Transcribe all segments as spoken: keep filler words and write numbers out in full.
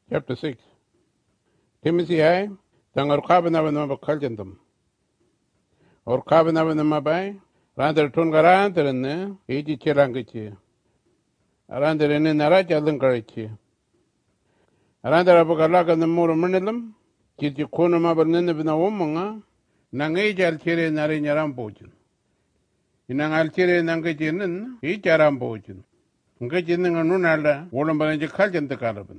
Chapter six. Timothy I, Tangar Kabanabana Kaljantum. Or Kabanabana Mabai, Randar Tungarantarane, Iji Chirangichi. Randar in Naraja Lunkarichi. Randar Abogalaga and the Muramunilam, Chichikuna Mabanina Womanga, Nangaja Alchiri Narinarambojin. In an Alchiri Nangajin, each Arambojin. Ngajin and Nunala, Wolambanja Kaljan the Caravan.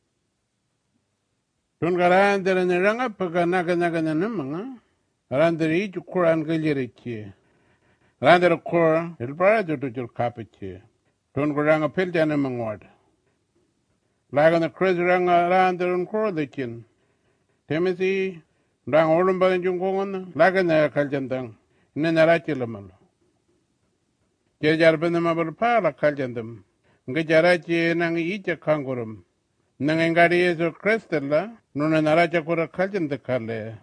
Tungarantar and the Ranga Paganaga Naganamanga. Randar each Kuran Gilirichi. Randar Kor, El Brado to your Capichi. Tunguranga Piljan among what? Lagan the Cresranga Randar and Korlichin. Timothy, Rang Olumba and Jungon, Lagan the Kaljandang, Nenarachilamal. Jajarbanamabar Pala Kaljandam. Gajarachi Nang Icha Kangurum. Nangangari is a Crestella, Nunanaracha Kura Kaljan the Kale.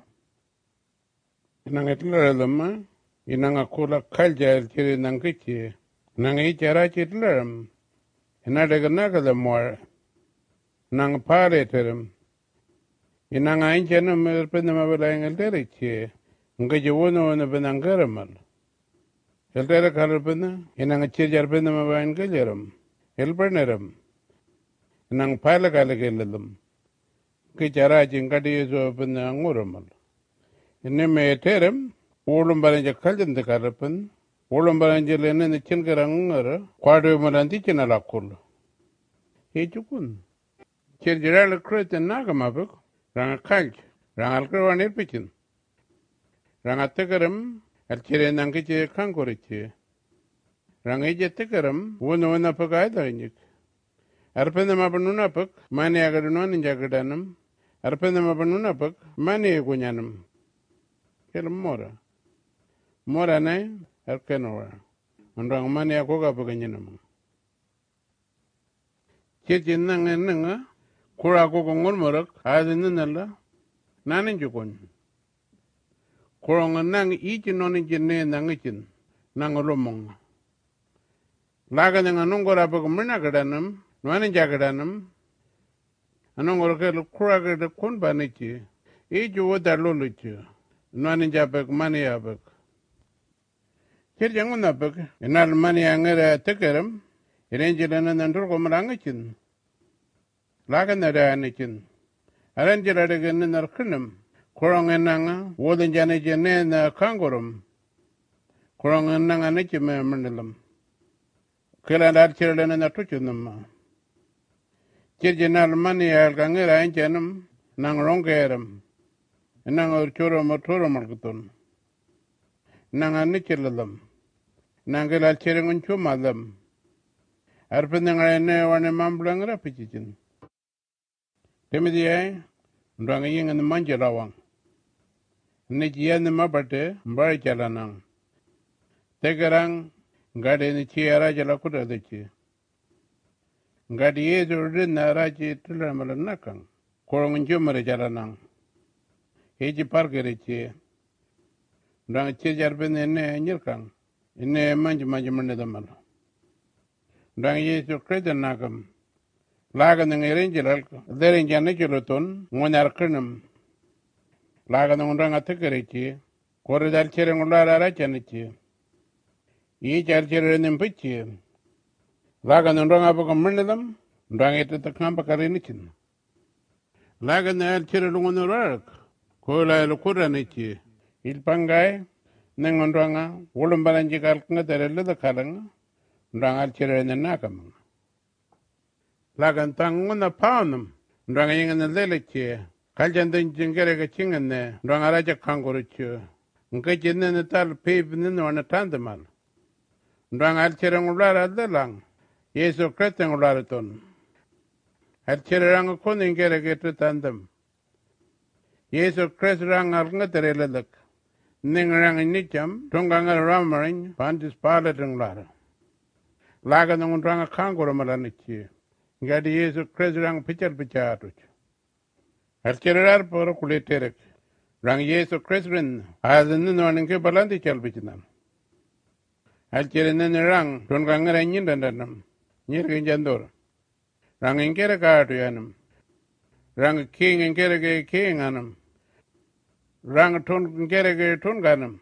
Nangatlaram. Inanga kula kalja chiri nangichi, nangi charachi tlerum, inadaganaga the more, nang pare terum, inanga inchenum erpenamabalang elterichi, ngajuno and a benangaramal. Eltera carpena, inanga chirjar penamabain gajerum, elpernerum, nang palagalagalum, kicharachi ngadi is open anguramal. Ineme terum, Olum Baranja Kaljan the Karapan, Olum Baranjel and the Chinkaranga, Quadu Marantichin Alakul. Hechukun. Chirjala Cret and Nagamabuk, Rangakalj, Rangalkar and Elpichin. Rangatakaram, Alchiran Nankichi Kankorichi. Rangaja Takaram, one one up a guide in it. Arpenamabanunapuk, Mani Agadunon in Jagadanum, Arpenamabanunapuk, Mani Agunyanum. Kelmora. Morane, Erkenora, and Rangmania Koga Paganyanum. Chichin Nang and Nanga, Kurago Murmurak, as in Nella, Naninjukun. Kurong and Nang each nonijin Nangichin, Nangalumong. Lagan and Anungora Pagaminaganum, Naninjagadanum, Anungoraka Kuraga the Kunbanichi, each wood that Lulichi, Naninjabak Maniabak. Chirjangunapuk, in Almania Angera Tekaram, Erangelan and Turgomarangichin. Laganada Anichin. Arangela again in Arkinum, Korong and Nanga, Woden Janajan and Kangorum, Korong and Nanga Nichim Mandalam. Killan children and a Tuchinum. Chirjan Almania Gangera Anjanum, Nangarongarum, and Nanga Churum or Turumargaton. Nanga Nichilam. Nangela Cheringun Chumadam. Arpenanga one a mumbling rapichin. Timothy I, Dranging and the Manjarawang. Nichian the Mabate, Barichalanang. Tegarang, Gadi in the Chiara Jalakuta the Chi. Gadi is written a Raji Tilamalanakan. Korong Jumari Jalanang. Heji Parkerichi. Drang Chijarben in a Nirkang. In a Manjamandamal. Drang Yesu Cretanakam. Lagan and Erangel, there in Janichulaton, one Arcanum. Lagan and Rangatakarichi, Corridal Cherangulara Rachanichi. Each Archer in Pichi. Lagan and Rangapakamandam, Drang it at the Campacarinichin. Lagan and Cheralun Rark, Kola Lukuranichi, Il Pangai, Nangondrang, Wolambaranjikal Nata the Kalang, Drang Archer and Nakam. Lagan Tangun upon them, Dranging in the Lelichi, Kaljan Jingerica Chingan there, Drangaraja Kangurichu, Nkajin in the Tal Pave in on a tandemal. Drang Alcherangula the Lang, Yeso Cretangulaton. Alcherang Kuning Geragate tandem. Yeso Cresrang Arngaterelak, Ningrang in Nicham, Tunganga Ramarin, Pantis Parlet and Lara. Lagan on Dranga Kangurumalanichi. Gadi Yesu Cresrang Pitcher Pichatuch. Alcherar por Kuleterek. Rang Yesu Cresrin, as in the morning Kebalanti Chalbichinam. Alcherin and Rang, Tunganga and Yindanam, Nirkin Jandor. Rang in Keraka to Yanam. rang king and gerege king anam, rang ton gerege ton ganam.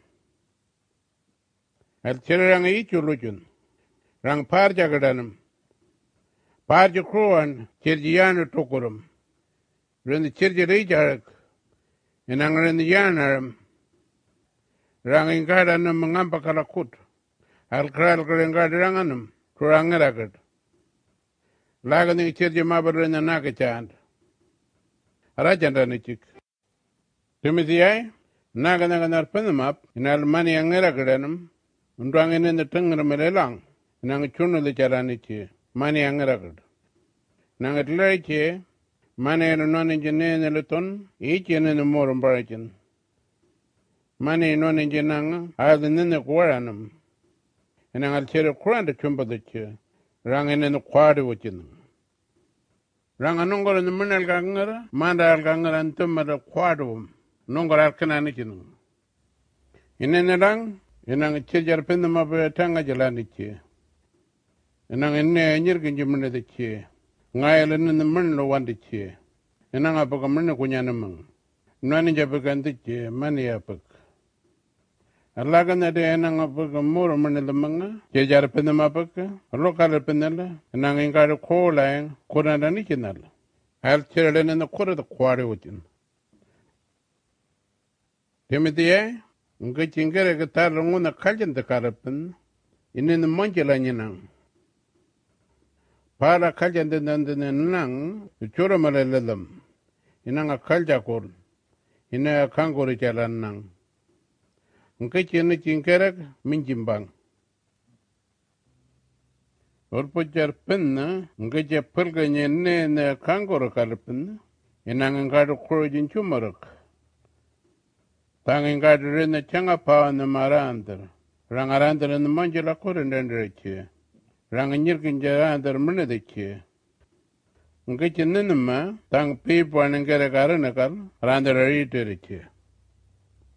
Al rang each lujun, rang parjagadanam, parja kruan, chirjianu tokurum, run the chirjarijarak, and angar in the yanaram, rang ingadanam mangampa kalakut, al kral grangadanam, kurangaragat. Lagan the chirja mabar in the nakachand. Rajandanichik. Timothy I, Naganagar Penamap, in Almani Angaraganum, Undrangan in the Tungamelang, Nangachuna the Charanichi, Mani Angaragad. Nangat Lariche, Mani and non engineer in the Luton, each in the more embarrassing. Mani non engineer, either in the Quaranum, and I'll share a current to chumba the chair, ranging in the quarter within. Ranganongor in the Munal Gangara, Mandal Gangar and Tumma Quadum, Nongor Alcananikin. In any rang, in a chidjar pendum of a tanga jalanichi. And an in Nirkin Jimina the chair, Nailan in the Munlo one the chair, and an apocamunna Kunyanamang, Nani Japakan the chair, Mani Apak. A lagan at the end of a more manila manga, Jajar Pendamapak, a local penella, and an ingard of coal line, Kuranikinal. I'll children in the quarter of the quarter with him. Timothy, getting a guitar on the Kajan the Carapan, in the Monjalanyanang. Para Kajan the Nang, the Churamalelum, in a Kaljakor, in a Kangorichalanang. Nkachina chinkarak minjimbang. Orpochar penna, nkacha pulganya ne na kangoro kalpin, inangangado kurojin chumarak. Tangangado rena changapa na marandar. Rangarandar in the manjala kurindandreche. Ranganyirkin jarandar munadeche. Nkacha ninama, tang pipa and ngaragaranakal, randar ariteriche.